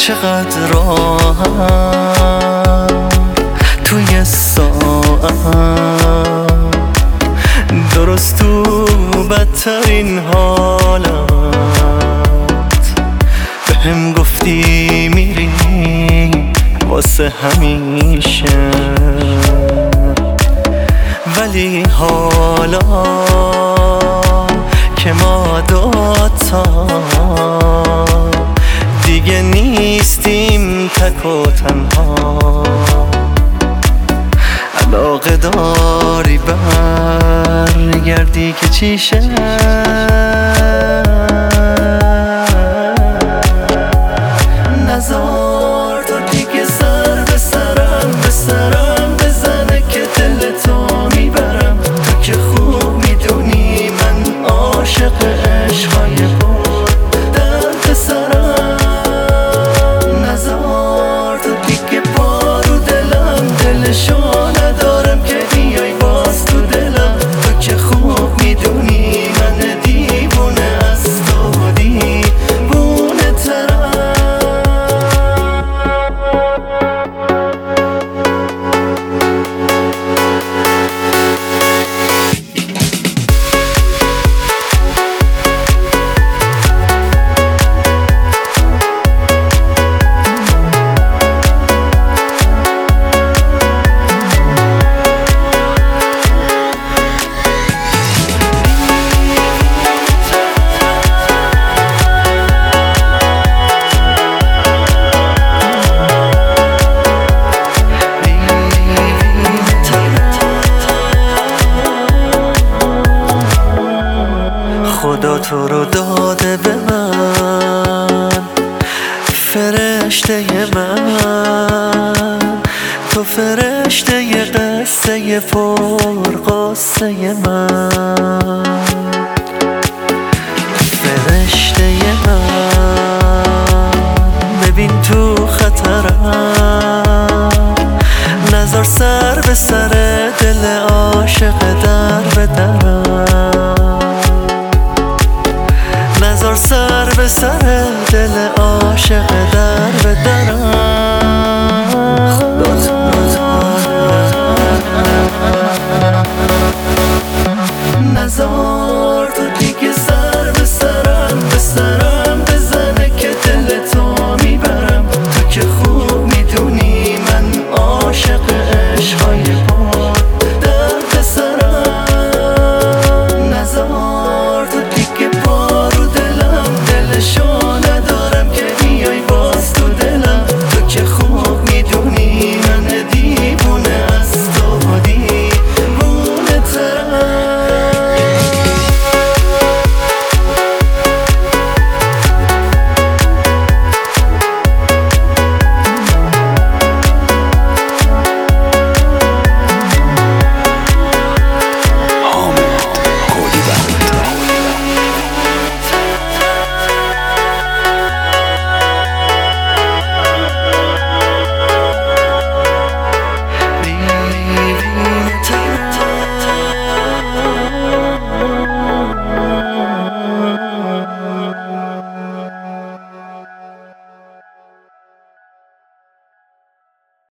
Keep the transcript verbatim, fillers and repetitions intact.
چقدر راهم توی ساعت، درست تو بدترین حالت بهم گفتی میری واسه همیشه، ولی حالا که ما دوتا دیگه نیستیم تک و تنها، علاقه داری برگردی که چیشه؟ نزار تو دیگه سر به سرم به سرم بزنه که دل تو میبرم، تو که خوب میدونی من عاشق عشقای بود درد سرم. نزار تو دیگه پا رو دلم، دلشو ندارم که بیای باز تو دلم، تو که خوب میدونی من دیوونه از تو دیوونه ترم. خدا تو رو داده به من، فرشته من، تو فرشته ی قصه ی پر قصه ی من، فرشته ی من. ببین تو خطرم، نذار سر به سر دل عاشق در به درم، نذار سر به سر دل عاشق در به